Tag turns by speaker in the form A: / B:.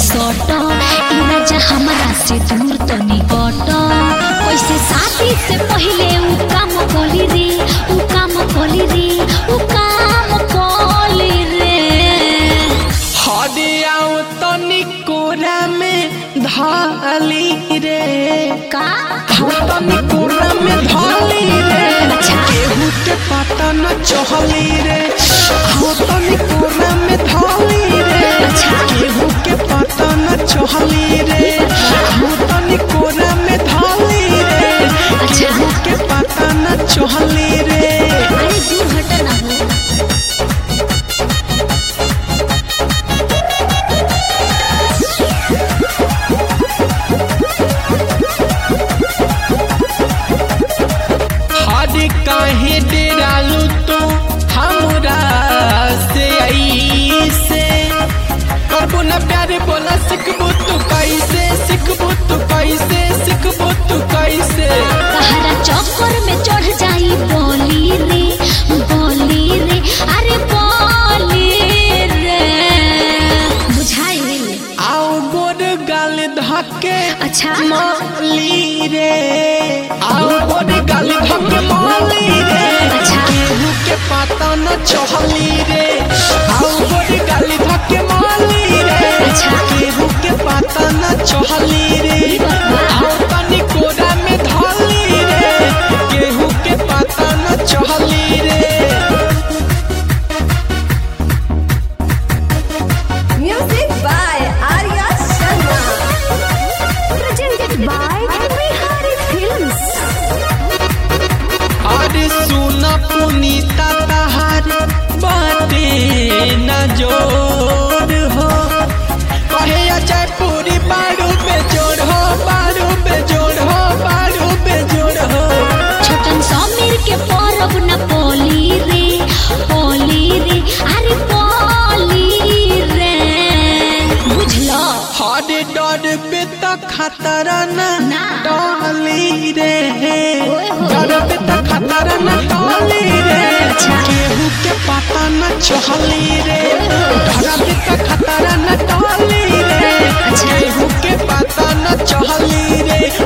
A: सट ई राजा हमरा से दूर तनी हट कैसे शादी से पहले उ काम कोली रे उ काम कोली रे उ काम कोली रे
B: हदियाओ तनी कोरा में धाली रे
A: का
B: तनी कोरा में धाली रे केहू के पता न चहली रे तनी कोरा में धाली रे केहू के पता न चहली रे तनी कोरा में धाली रे केहू के पता न चहली रे।
A: अरे दूर हट ना हो
B: हद काहे डेरालू तू हमरा से ऐसे करबो न प्यारे बोला सिखबो तू कैसे सिखबो तू कैसे सिखबो तू कैसे
A: तहरा चक्कर में चढ़ जाई बोली रे अरे बोली रे बुझाई
B: आओ गोर गाल धके
A: अच्छा
B: माली रे आओ गोर गाल धके माली रे केहू के पता न चहली रे आओ गोर गाल धके माली रे केहू के पता न चहली रे आओ तनी कोरा में धाली रे केहू के पता न चहली रे।
C: Music by Arya Sharma.
A: presented by Bihari Films
B: अरे सुना पुनीता तहार बाटे न जोर हो कहे अजय पूरी बारू बेजोड़ हो बारू बेजोड़ हो बारू बेजोड़ हो
A: छोटन समीर के परब न बोली रे अरे बोली रे बुझलो
B: हरे डर पे तो खतरा
A: ना।
B: न डाली रे
A: ओए होए।
B: डर पे तो खतरा न डाली रे केहू के पता न चहली रे डर पे तो खतरा न डाली रे केहू के पता न चहली रे